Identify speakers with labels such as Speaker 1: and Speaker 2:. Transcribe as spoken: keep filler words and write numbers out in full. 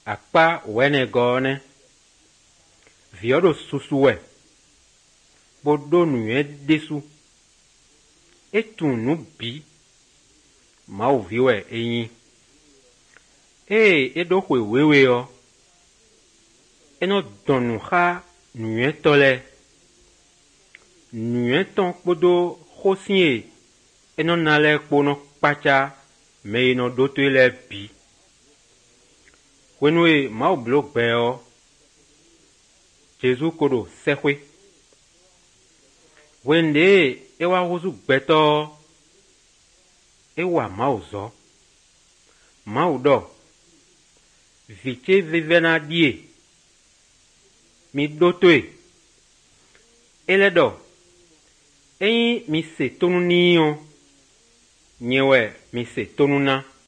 Speaker 1: akpa wene gone viodo susuwe bodo nuye desu etunu bi mau viwe enyi e edo kwe wewe yo eno donu ha nuye tole nuye ton kodo khosinye eno nale kono pacha me ino doto ele bi wenwe mau blok beo Jésus kodo sekwe wende ewa wozu beto ewa mauzo maudo viche vivena die mi dotoe eledo eyi mi se tonu niyo nyewe mi se tonu na